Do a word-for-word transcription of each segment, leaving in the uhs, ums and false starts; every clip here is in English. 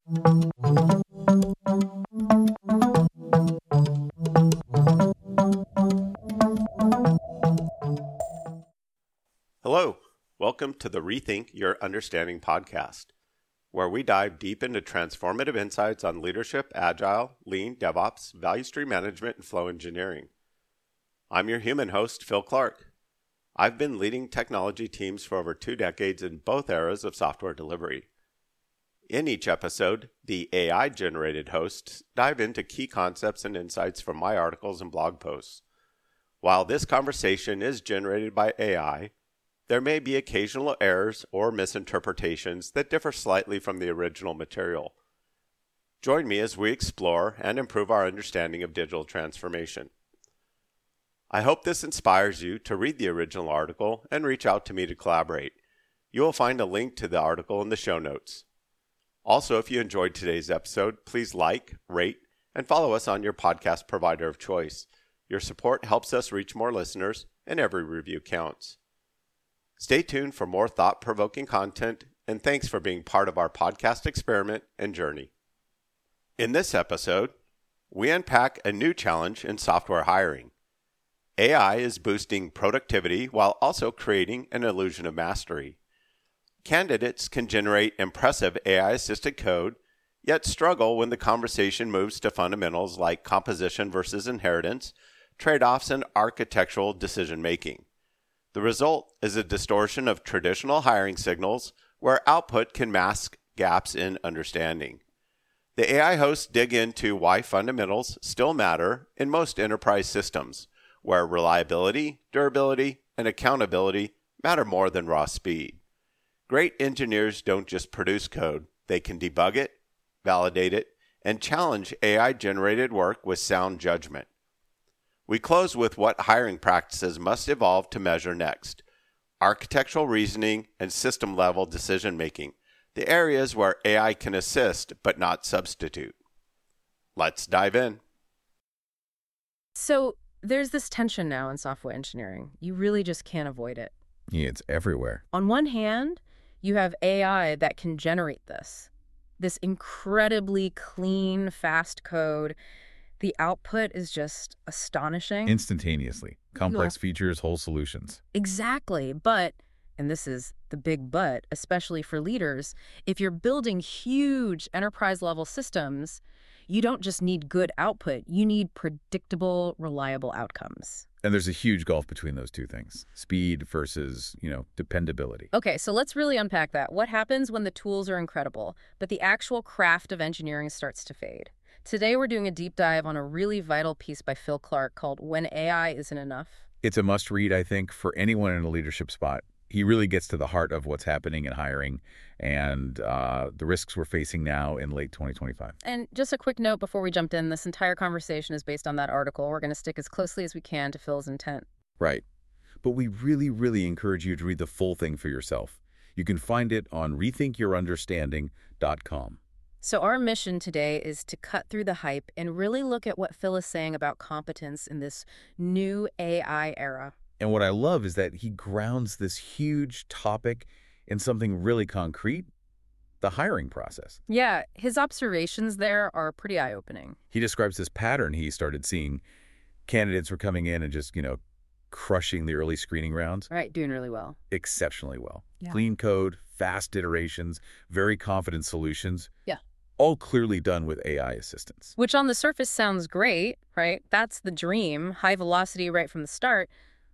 Hello, welcome to the Rethink Your Understanding podcast, where we dive deep into transformative insights on leadership, agile, lean, DevOps, value stream management, and flow engineering. I'm your human host, Phil Clark. I've been leading technology teams for over two decades in both eras of software delivery. In each episode, the A I-generated hosts dive into key concepts and insights from my articles and blog posts. While this conversation is generated by A I, there may be occasional errors or misinterpretations that differ slightly from the original material. Join me as we explore and improve our understanding of digital transformation. I hope this inspires you to read the original article and reach out to me to collaborate. You will find a link to the article in the show notes. Also, if you enjoyed today's episode, please like, rate, and follow us on your podcast provider of choice. Your support helps us reach more listeners, and every review counts. Stay tuned for more thought-provoking content, and thanks for being part of our podcast experiment and journey. In this episode, we unpack a new challenge in software hiring. A I is boosting productivity while also creating an illusion of mastery. Candidates can generate impressive A I-assisted code, yet struggle when the conversation moves to fundamentals like composition versus inheritance, trade-offs, and architectural decision-making. The result is a distortion of traditional hiring signals where output can mask gaps in understanding. The A I hosts dig into why fundamentals still matter in most enterprise systems, where reliability, durability, and accountability matter more than raw speed. Great engineers don't just produce code, they can debug it, validate it, and challenge A I-generated work with sound judgment. We close with what hiring practices must evolve to measure next: architectural reasoning and system-level decision-making, the areas where A I can assist but not substitute. Let's dive in. So there's this tension now in software engineering. You really just can't avoid it. Yeah, it's everywhere. On one hand, you have A I that can generate this, this incredibly clean, fast code. The output is just astonishing. Instantaneously. Complex yeah. features, whole solutions. Exactly. But, and this is the big but, especially for leaders, if you're building huge enterprise-level systems, you don't just need good output. You need predictable, reliable outcomes. And there's a huge gulf between those two things. Speed versus, you know, dependability. Okay, so let's really unpack that. What happens when the tools are incredible, but the actual craft of engineering starts to fade? Today, we're doing a deep dive on a really vital piece by Phil Clark called When A I Isn't Enough. It's a must-read, I think, for anyone in a leadership spot. He really gets to the heart of what's happening in hiring and uh, the risks we're facing now in late twenty twenty-five. And just a quick note before we jump in, this entire conversation is based on that article. We're going to stick as closely as we can to Phil's intent. Right. But we really, really encourage you to read the full thing for yourself. You can find it on rethink your understanding dot com. So our mission today is to cut through the hype and really look at what Phil is saying about competence in this new A I era. And what I love is that he grounds this huge topic in something really concrete, the hiring process. Yeah, his observations there are pretty eye-opening. He describes this pattern he started seeing. Candidates were coming in and just, you know, crushing the early screening rounds. Right, doing really well. Exceptionally well. Yeah. Clean code, fast iterations, very confident solutions. Yeah. All clearly done with A I assistance. Which on the surface sounds great, right? That's the dream, high velocity right from the start.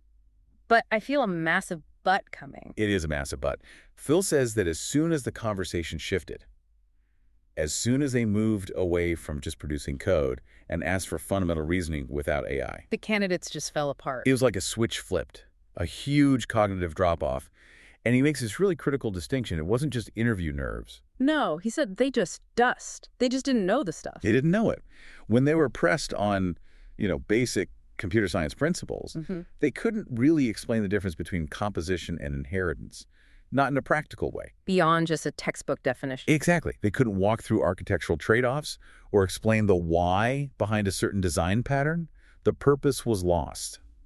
But I feel a massive but coming. It is a massive but. Phil says that as soon as the conversation shifted, as soon as they moved away from just producing code and asked for fundamental reasoning without A I, the candidates just fell apart. It was like a switch flipped, a huge cognitive drop-off. And he makes this really critical distinction. It wasn't just interview nerves. No, he said they just dust. They just didn't know the stuff. They didn't know it. When they were pressed on, you know, basic computer science principles, mm-hmm. they couldn't really explain the difference between composition and inheritance, not in a practical way. Beyond just a textbook definition. Exactly. They couldn't walk through architectural trade-offs or explain the why behind a certain design pattern. The purpose was lost.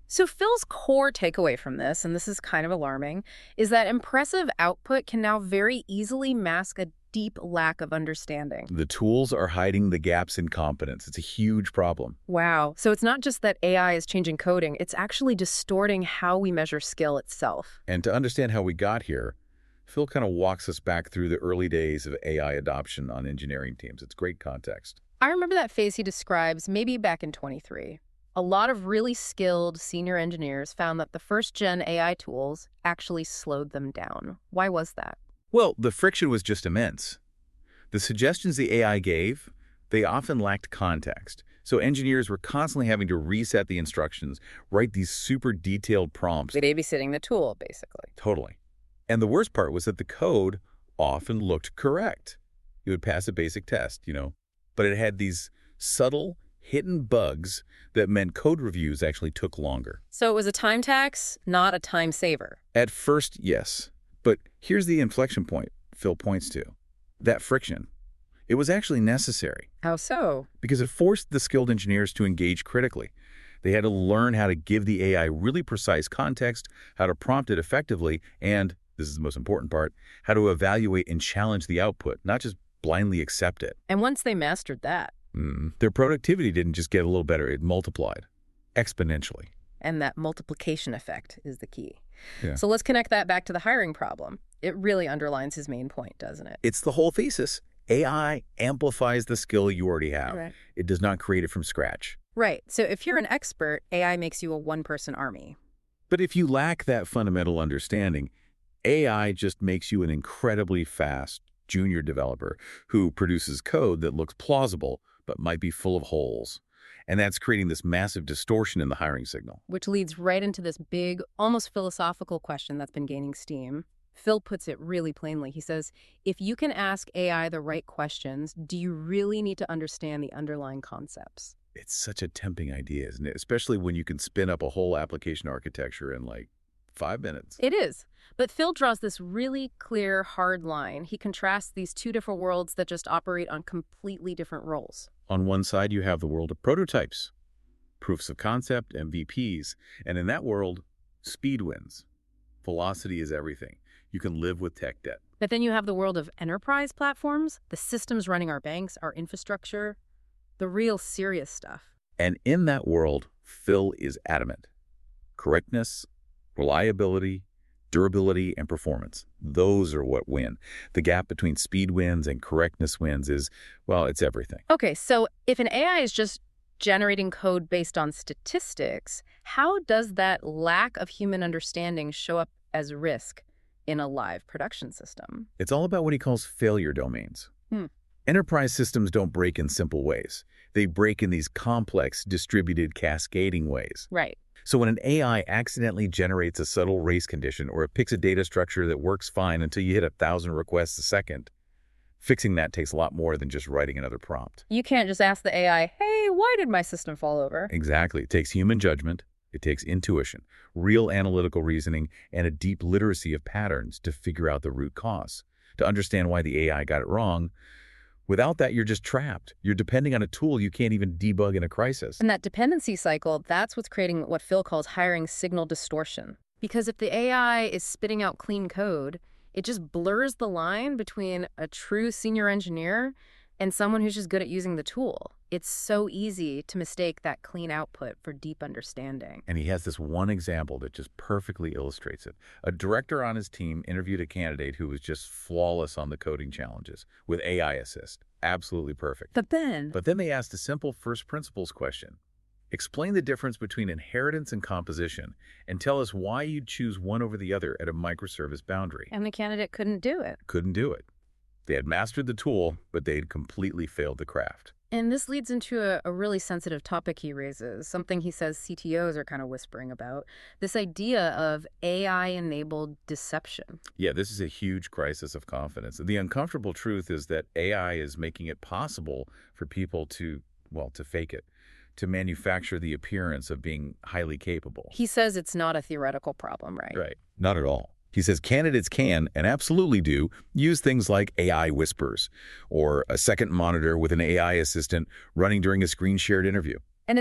So Phil's core takeaway from this, and this is kind of alarming, is that impressive output can now very easily mask a deep lack of understanding. The tools are hiding the gaps in competence. It's a huge problem. Wow. So it's not just that A I is changing coding, it's actually distorting how we measure skill itself. And to understand how we got here, Phil kind of walks us back through the early days of A I adoption on engineering teams. It's great context. I remember that phase he describes maybe back in twenty-three. A lot of really skilled senior engineers found that the first-gen A I tools actually slowed them down. Why was that? Well, the friction was just immense. The suggestions the A I gave, they often lacked context. So engineers were constantly having to reset the instructions, write these super detailed prompts. Babysitting the tool, basically. Totally. And the worst part was that the code often looked correct. You would pass a basic test, you know, but it had these subtle, hidden bugs that meant code reviews actually took longer. So it was a time tax, not a time saver. At first, yes. But here's the inflection point Phil points to. That friction. It was actually necessary. How so? Because it forced the skilled engineers to engage critically. They had to learn how to give the A I really precise context, how to prompt it effectively, and, this is the most important part, how to evaluate and challenge the output, not just blindly accept it. And once they mastered that, Mm. Their productivity didn't just get a little better, it multiplied exponentially. and that multiplication effect is the key. Yeah. So let's connect that back to the hiring problem. It really underlines his main point, doesn't it? It's the whole thesis. A I amplifies the skill you already have. Right. It does not create it from scratch. Right. So if you're an expert, A I makes you a one-person army. But if you lack that fundamental understanding, A I just makes you an incredibly fast junior developer who produces code that looks plausible but might be full of holes. And that's creating this massive distortion in the hiring signal. Which leads right into this big, almost philosophical question that's been gaining steam. Phil puts it really plainly. He says, if you can ask A I the right questions, do you really need to understand the underlying concepts? It's such a tempting idea, isn't it? Especially when you can spin up a whole application architecture in like five minutes. It is. But Phil draws this really clear, hard line. He contrasts these two different worlds that just operate on completely different roles. On one side, you have the world of prototypes, proofs of concept, M V Ps. And in that world, speed wins. Velocity is everything. You can live with tech debt. But then you have the world of enterprise platforms, the systems running our banks, our infrastructure, the real serious stuff. And in that world, Phil is adamant. Correctness, reliability, durability, and performance. Those are what win. The gap between speed wins and correctness wins is, well, it's everything. Okay, so if an A I is just generating code based on statistics, how does that lack of human understanding show up as risk in a live production system? It's all about what he calls failure domains. Hmm. Enterprise systems don't break in simple ways. They break in these complex, distributed, cascading ways. Right. So when an A I accidentally generates a subtle race condition or it picks a data structure that works fine until you hit a thousand requests a second, fixing that takes a lot more than just writing another prompt. You can't just ask the A I, hey, why did my system fall over? Exactly. It takes human judgment. It takes intuition, real analytical reasoning, and a deep literacy of patterns to figure out the root cause, to understand why the A I got it wrong. Without that, you're just trapped. You're depending on a tool you can't even debug in a crisis. And that dependency cycle, that's what's creating what Phil calls hiring signal distortion. Because if the A I is spitting out clean code, it just blurs the line between a true senior engineer and someone who's just good at using the tool. It's so easy to mistake that clean output for deep understanding. And he has this one example that just perfectly illustrates it. A director on his team interviewed a candidate who was just flawless on the coding challenges with A I assist. Absolutely perfect. But then... But then they asked a simple first principles question. Explain the difference between inheritance and composition, and tell us why you'd choose one over the other at a microservice boundary. And the candidate couldn't do it. Couldn't do it. They had mastered the tool, but they'd completely failed the craft. And this leads into a, a really sensitive topic he raises, something he says C T Os are kind of whispering about, this idea of A I-enabled deception. Yeah, this is a huge crisis of confidence. The uncomfortable truth is that A I is making it possible for people to, well, to fake it, to manufacture the appearance of being highly capable. He says it's not a theoretical problem, right? Right. Not at all. He says candidates can, and absolutely do, use things like A I whispers or a second monitor with an A I assistant running during a screen-shared interview. And it's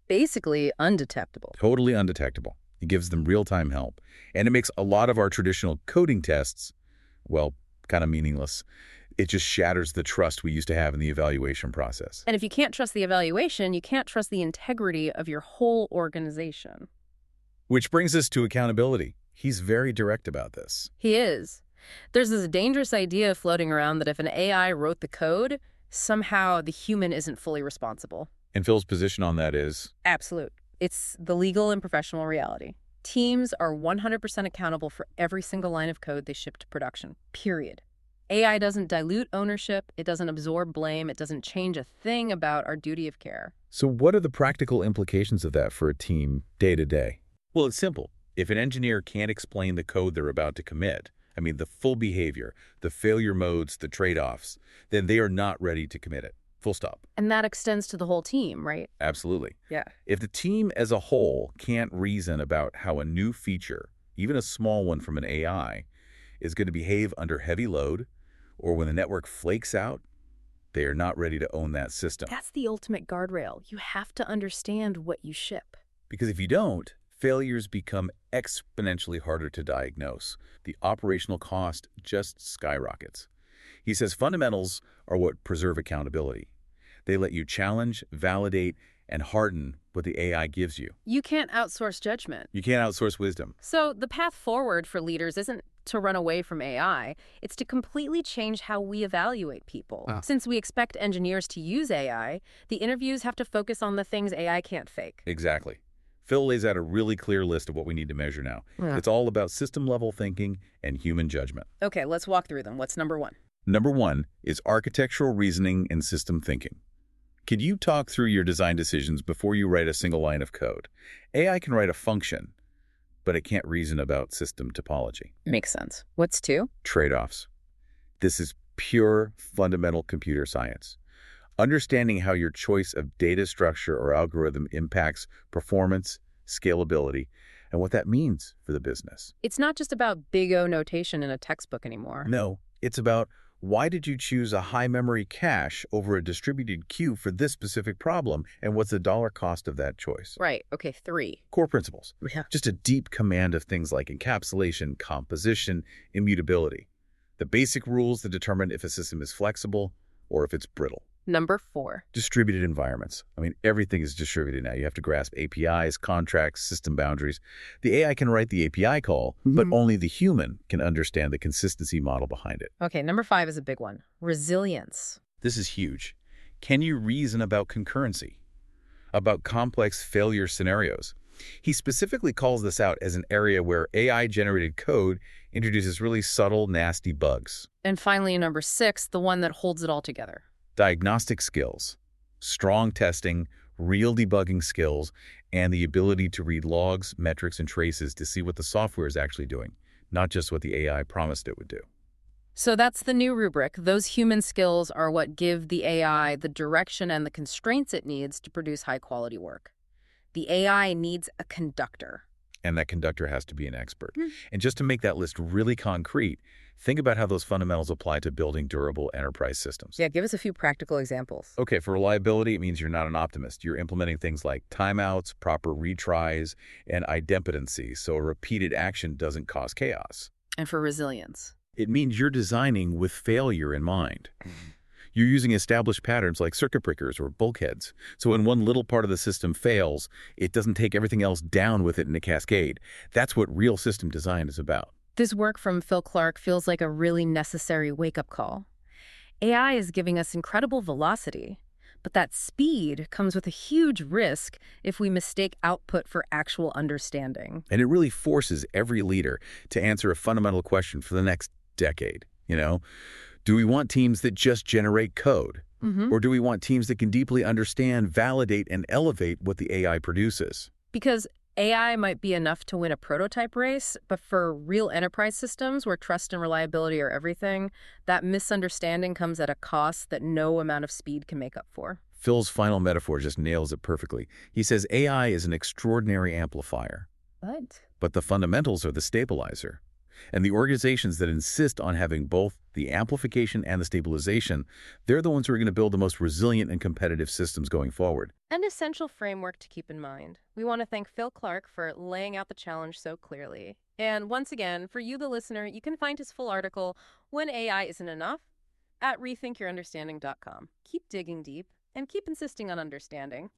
basically undetectable. Totally undetectable. It gives them real-time help. And it makes a lot of our traditional coding tests, well, kind of meaningless. It just shatters the trust we used to have in the evaluation process. And if you can't trust the evaluation, you can't trust the integrity of your whole organization. Which brings us to accountability. He's very direct about this. He is. There's this dangerous idea floating around that if an A I wrote the code, somehow the human isn't fully responsible. And Phil's position on that is? Absolute. It's the legal and professional reality. Teams are one hundred percent accountable for every single line of code they ship to production, period. A I doesn't dilute ownership, it doesn't absorb blame, it doesn't change a thing about our duty of care. So what are the practical implications of that for a team day to day? Well, it's simple. If an engineer can't explain the code they're about to commit, I mean the full behavior, the failure modes, the trade-offs, then they are not ready to commit it. Full stop. And that extends to the whole team, right? Absolutely. Yeah. If the team as a whole can't reason about how a new feature, even a small one from an A I, is going to behave under heavy load, or when the network flakes out, they are not ready to own that system. That's the ultimate guardrail. You have to understand what you ship. Because if you don't, failures become exponentially harder to diagnose. The operational cost just skyrockets. He says fundamentals are what preserve accountability. They let you challenge, validate, and harden what the A I gives you. You can't outsource judgment. You can't outsource wisdom. So the path forward for leaders isn't to run away from A I. It's to completely change how we evaluate people. Ah. Since we expect engineers to use A I, the interviews have to focus on the things A I can't fake. Exactly. Phil lays out a really clear list of what we need to measure now. Yeah. It's all about system-level thinking and human judgment. Okay, let's walk through them. What's number one? Number one is architectural reasoning and system thinking. Could you talk through your design decisions before you write a single line of code? A I can write a function, but it can't reason about system topology. Makes sense. What's two? Trade-offs. This is pure fundamental computer science. Understanding how your choice of data structure or algorithm impacts performance, scalability, and what that means for the business. It's not just about big O notation in a textbook anymore. No, it's about why did you choose a high memory cache over a distributed queue for this specific problem, and what's the dollar cost of that choice? Right. Okay, three. Core principles. Yeah. Just a deep command of things like encapsulation, composition, immutability. The basic rules that determine if a system is flexible or if it's brittle. Number four. Distributed environments. I mean, everything is distributed now. You have to grasp A P Is, contracts, system boundaries. The A I can write the A P I call, Mm-hmm. but only the human can understand the consistency model behind it. Okay, number five is a big one. Resilience. This is huge. Can you reason about concurrency? About complex failure scenarios? He specifically calls this out as an area where A I-generated code introduces really subtle, nasty bugs. And finally, number six, the one that holds it all together. Diagnostic skills, strong testing, real debugging skills, and the ability to read logs, metrics, and traces to see what the software is actually doing, not just what the A I promised it would do. So that's the new rubric. Those human skills are what give the A I the direction and the constraints it needs to produce high-quality work. The A I needs a conductor. And that conductor has to be an expert. Mm. And just to make that list really concrete, think about how those fundamentals apply to building durable enterprise systems. Yeah, give us a few practical examples. Okay, for reliability, it means you're not an optimist. You're implementing things like timeouts, proper retries, and idempotency, so a repeated action doesn't cause chaos. And for resilience. It means you're designing with failure in mind. You're using established patterns like circuit breakers or bulkheads. So when one little part of the system fails, it doesn't take everything else down with it in a cascade. That's what real system design is about. This work from Phil Clark feels like a really necessary wake-up call. A I is giving us incredible velocity, but that speed comes with a huge risk if we mistake output for actual understanding. And it really forces every leader to answer a fundamental question for the next decade, you know? Do we want teams that just generate code? Mm-hmm. Or do we want teams that can deeply understand, validate, and elevate what the A I produces? Because A I might be enough to win a prototype race, but for real enterprise systems where trust and reliability are everything, that misunderstanding comes at a cost that no amount of speed can make up for. Phil's final metaphor just nails it perfectly. He says A I is an extraordinary amplifier, But but the fundamentals are the stabilizer. And the organizations that insist on having both the amplification and the stabilization, they're the ones who are going to build the most resilient and competitive systems going forward. An essential framework to keep in mind. We want to thank Phil Clark for laying out the challenge so clearly. And once again, for you, the listener, you can find his full article, When A I Isn't Enough, at rethink your understanding dot com. Keep digging deep and keep insisting on understanding.